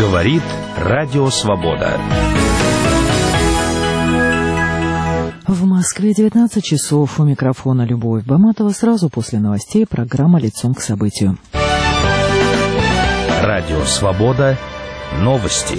Говорит Радио Свобода. В Москве 19 часов. У микрофона Любовь Баматова. Сразу после новостей программа «Лицом к событию». Радио Свобода. Новости.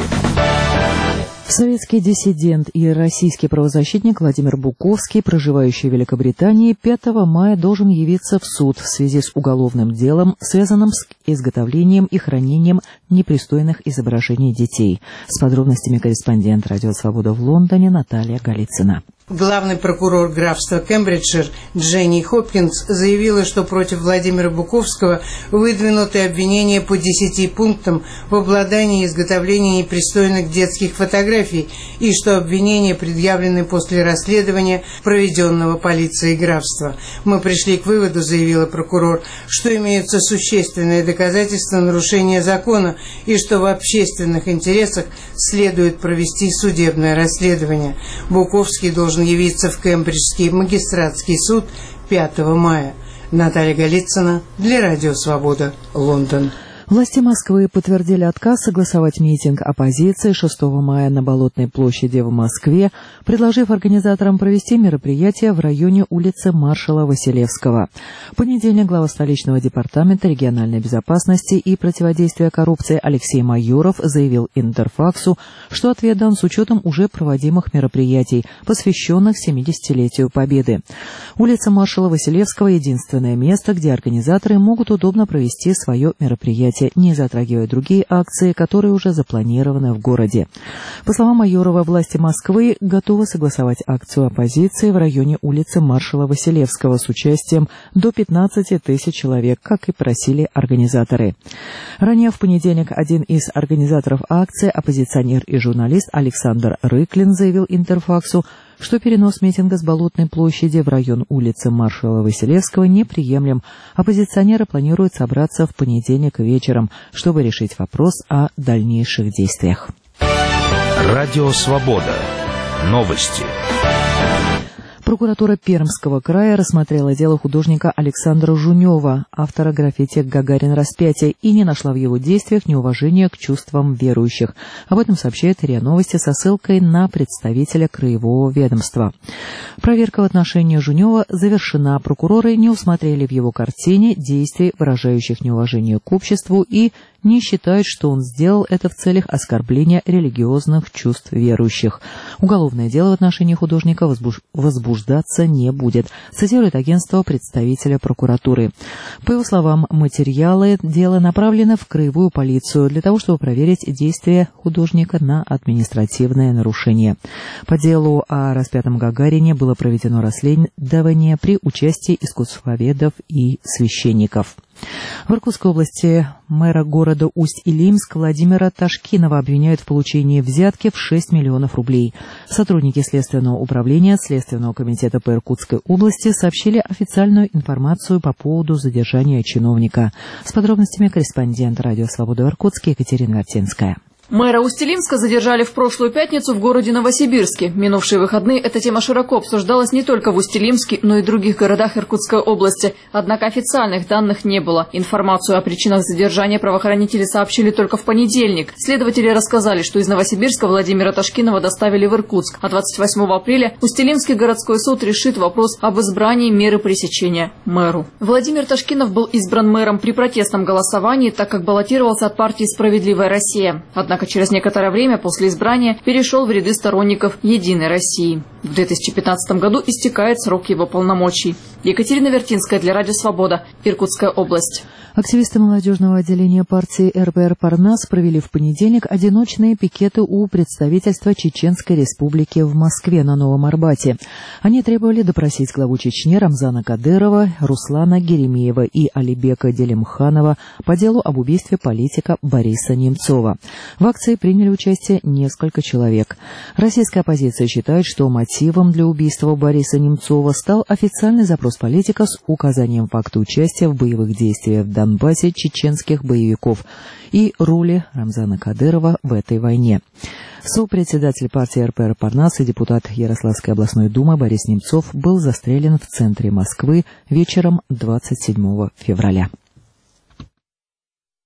Советский диссидент и российский правозащитник Владимир Буковский, проживающий в Великобритании, 5 мая должен явиться в суд в связи с уголовным делом, связанным с изготовлением и хранением непристойных изображений детей. С подробностями корреспондент «Радио Свобода» в Лондоне Наталья Голицына. Главный прокурор графства Кембриджшир Дженни Хопкинс заявила, что против Владимира Буковского выдвинуты обвинения по 10 пунктам в обладании и изготовлении непристойных детских фотографий и что обвинения предъявлены после расследования, проведенного полицией графства. «Мы пришли к выводу, — заявила прокурор, — что имеются существенные доказательства нарушения закона и что в общественных интересах следует провести судебное расследование. Буковский должен явиться в Кембриджский магистратский суд 5 мая. Наталья Голицына для Радио Свобода, Лондон. Власти Москвы подтвердили отказ согласовать митинг оппозиции 6 мая на Болотной площади в Москве, предложив организаторам провести мероприятие в районе улицы Маршала Василевского. В понедельник глава столичного департамента региональной безопасности и противодействия коррупции Алексей Майоров заявил Интерфаксу, что ответ дан с учетом уже проводимых мероприятий, посвященных 70-летию Победы. Улица Маршала Василевского – единственное место, где организаторы могут удобно провести свое мероприятие, не затрагивая другие акции, которые уже запланированы в городе. По словам Майорова, власти Москвы готовы согласовать акцию оппозиции в районе улицы Маршала Василевского с участием до 15 тысяч человек, как и просили организаторы. Ранее в понедельник один из организаторов акции, оппозиционер и журналист Александр Рыклин, заявил Интерфаксу, что перенос митинга с Болотной площади в район улицы Маршала Василевского неприемлем. Оппозиционеры планируют собраться в понедельник вечером, чтобы решить вопрос о дальнейших действиях. Радио Свобода. Новости. Прокуратура Пермского края рассмотрела дело художника Александра Жунева, автора граффити «Гагарин распятие», и не нашла в его действиях неуважения к чувствам верующих. Об этом сообщает РИА Новости со ссылкой на представителя краевого ведомства. Проверка в отношении Жунева завершена. Прокуроры не усмотрели в его картине действий, выражающих неуважение к обществу, и не считают, что он сделал это в целях оскорбления религиозных чувств верующих. Уголовное дело в отношении художника возбуждаться не будет, цитирует агентство представителя прокуратуры. По его словам, материалы дела направлены в краевую полицию для того, чтобы проверить действия художника на административное нарушение. По делу о распятом Гагарине было проведено расследование при участии искусствоведов и священников. В Иркутской области мэра города Усть-Илимск Владимира Ташкинова обвиняют в получении взятки в 6 миллионов рублей. Сотрудники Следственного управления Следственного комитета по Иркутской области сообщили официальную информацию по поводу задержания чиновника. С подробностями корреспондент «Радио Свобода» в Иркутске Екатерина Вертинская. Мэра Усть-Илимска задержали в прошлую пятницу в городе Новосибирске. Минувшие выходные эта тема широко обсуждалась не только в Усть-Илимске, но и в других городах Иркутской области. Однако официальных данных не было. Информацию о причинах задержания правоохранители сообщили только в понедельник. Следователи рассказали, что из Новосибирска Владимира Ташкинова доставили в Иркутск. А 28 апреля Усть-Илимский городской суд решит вопрос об избрании меры пресечения мэру. Владимир Ташкинов был избран мэром при протестном голосовании, так как баллотировался от партии «Справедливая Россия». Однако через некоторое время после избрания перешел в ряды сторонников «Единой России». В 2015 году истекает срок его полномочий. Екатерина Вертинская для Радио Свобода, Иркутская область. Активисты молодежного отделения партии РПР «Парнас» провели в понедельник одиночные пикеты у представительства Чеченской Республики в Москве на Новом Арбате. Они требовали допросить главу Чечни Рамзана Кадырова, Руслана Геремеева и Алибека Делимханова по делу об убийстве политика Бориса Немцова. В акции приняли участие несколько человек. Российская оппозиция считает, что мотивом для убийства Бориса Немцова стал официальный запрос политика с указанием факта участия в боевых действиях в Донбассе чеченских боевиков и роли Рамзана Кадырова в этой войне. Сопредседатель партии РПР «Парнас» и депутат Ярославской областной думы Борис Немцов был застрелен в центре Москвы вечером 27 февраля.